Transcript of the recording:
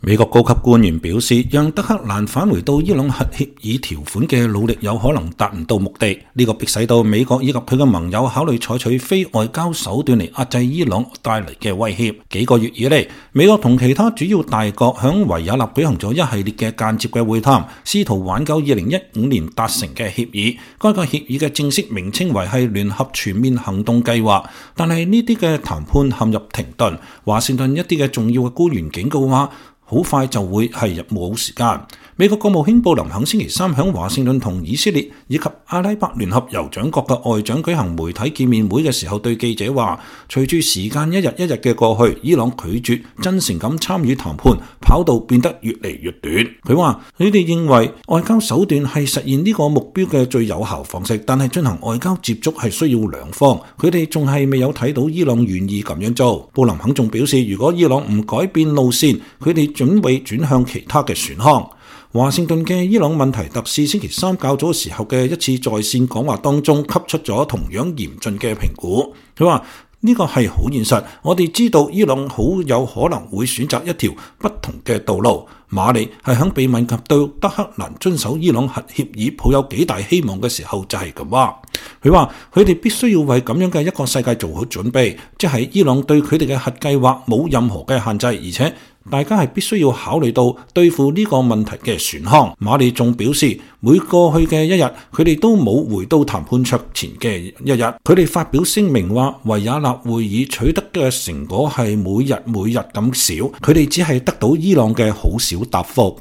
美國高級官員表示，讓德黑蘭返回到伊朗核協議條款嘅努力有可能達唔到目的，呢個迫使到美國以及佢嘅盟友考慮採取非外交手段嚟壓制伊朗帶嚟嘅威脅。幾個月以嚟，美國同其他主要大國響維也納舉行咗一系列嘅間接嘅會談，試圖挽救2015年達成嘅協議。該個協議嘅正式名稱為係聯合全面行動計劃，但係呢啲嘅談判陷入停頓。華盛頓一啲嘅重要嘅官員警告話，好快就會係冇時間。美國國務卿布林肯星期三響華盛頓同以色列以及阿拉伯聯合酋長國嘅外長舉行媒體見面會嘅時候，對記者話：隨住時間一日一日嘅過去，伊朗拒絕真誠咁參與談判，跑道變得越嚟越短。佢話：佢哋認為外交手段係實現呢個目標嘅最有效方式，但係進行外交接觸係需要兩方。佢哋仲係未有睇到伊朗願意咁樣做。布林肯仲表示，如果伊朗唔改變路線，佢哋準備轉向其他嘅選項。華盛頓嘅伊朗問題特使星期三較早時候嘅一次在線講話當中，給出咗同樣嚴峻嘅評估。佢話呢個係好現實，我哋知道伊朗好有可能會選擇一條不同嘅道路。馬里係響被問及到德黑蘭遵守伊朗核協議抱有幾大希望嘅時候就係咁話。佢話佢哋必須要為咁樣嘅一個世界做好準備，即係伊朗對佢哋嘅核計劃冇任何嘅限制，而且大家係必須要考慮到對付呢個問題嘅選項。馬里仲表示，每過去嘅一日，佢哋都冇回到談判桌前嘅一日。佢哋發表聲明話，維也納會議取得嘅成果係每日咁少，佢哋只係得到伊朗嘅好少答覆。